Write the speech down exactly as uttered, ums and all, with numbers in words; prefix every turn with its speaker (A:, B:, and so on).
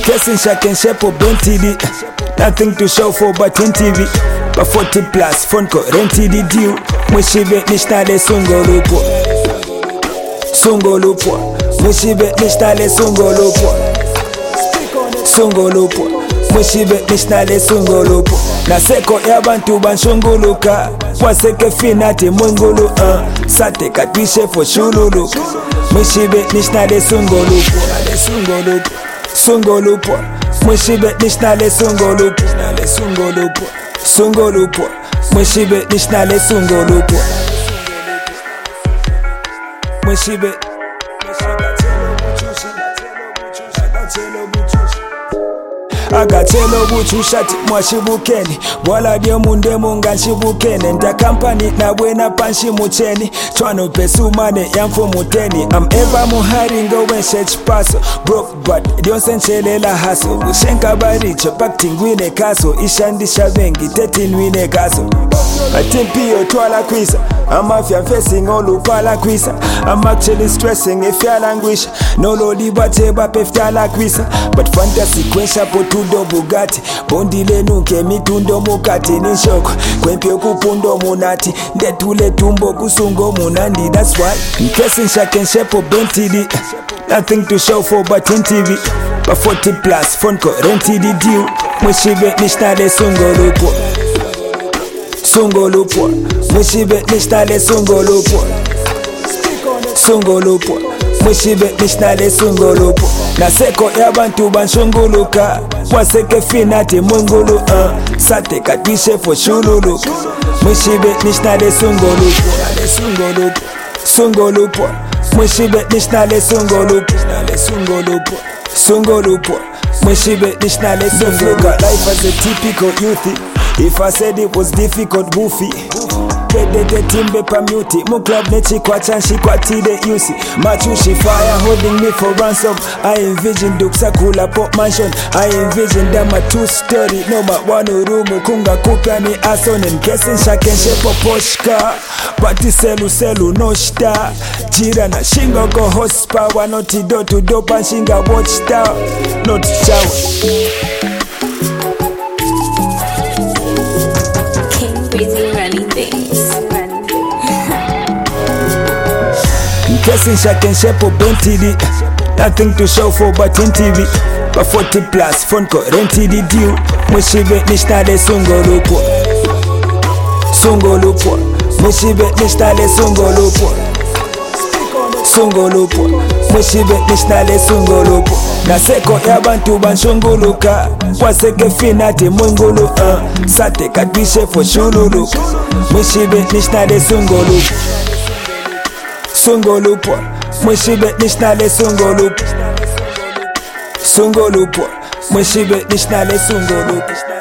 A: Mkesi nshaken shepo Ben T D. Nothing to show for but in T V. But forty plus phone call rented deal. Mwishibe nishtale sungolupo. Sungolupo. Mwishibe nishtale sungolupo. Sungolupo. Mwishibe nishtale sungolupo. Naseko yabantu banshunguluka. Waseke finati mungulu uh. Sate katwishe for shululu. Mwishibe nishtale sungolupo. Sungolupo. Sungolupo. Mwishibe nishtale sungolupo. Sungolupo. Sungolupo. Mwishibe nishtale sungolupo. Mwishibe Agachelo buchushati mwashibukeni. Bwala diyo munde munga nshibukene. Nta kampani na bwena panshi mucheni. Chwano pesu mane yamfu muteni. I'm ever muhari ngowen shech paso. Broke but diyo senchelela haso. Ushenka baricho pakti ngwine kaso. Ishandisha vengi teti nwine kaso. Atimpiyo twala kwisa. I'm afya facing olupala kwisa. I'm actually stressing if ya languish. No lodi bate bape fyala kwisa. But fantasy kwensha potudo Bugatti. Bondile nuke mitundo mukati nishoko. Kwempyo kupundo munati. Ndetule tumbo kusungo munandi. That's why Mkesi nshaken shepo Ben T D. Nothing to show for but in T V. But forty plus phone call rented deal. Mwishibe nishtale sungolupo. Sungolupo. Mwishibe nishtale sungolupo. Sungolupo. Mwishibe nishtale sungolupo. Naseko yabantu banshunguluka. Waseke finati mungulu uh. Sate katwishe for shululu. Mwishibe nishtale sungolupo. Sungolupo. Sungolupo. Mwishibe nishtale sungolupo. Sungolupo. Sungolupo. Mwishibe nishtale sungolupo. Life as a typical youthie. If I said it was difficult, goofy. Pedete timbe pa muti. Mu club nechi kwa chanshi kwa tide yusi. Machushi fire holding me for ransom. I envision duksa kula pop mansion. I envision them a two story. No ma wano rumu kunga kupya ni ason. Mkesi nshaken shepo poshka. Pati selu selu no shita. Jira na shingo go horsepower. Noti do to do panshinga watch tower. Not shower. Mkesi nshaken shepo Ben T D. Nothing to show for but in T V. But forty plus phone call rented deal. Mwishibe nishtale sungolupo. Sungolupo. Mwishibe nishtale sungolupo. Sungolupo. Mwishibe nishtale sungolupo. Naseko yabantu banshunguluka. Waseke finati mungulu uh. Sate katwishe for shululu. Mwishibe nishtale sungolupo. Sungolupo. Mwishibe nishtale sungolupo. Sungolupo. Mwishibe nishtale sungolupo.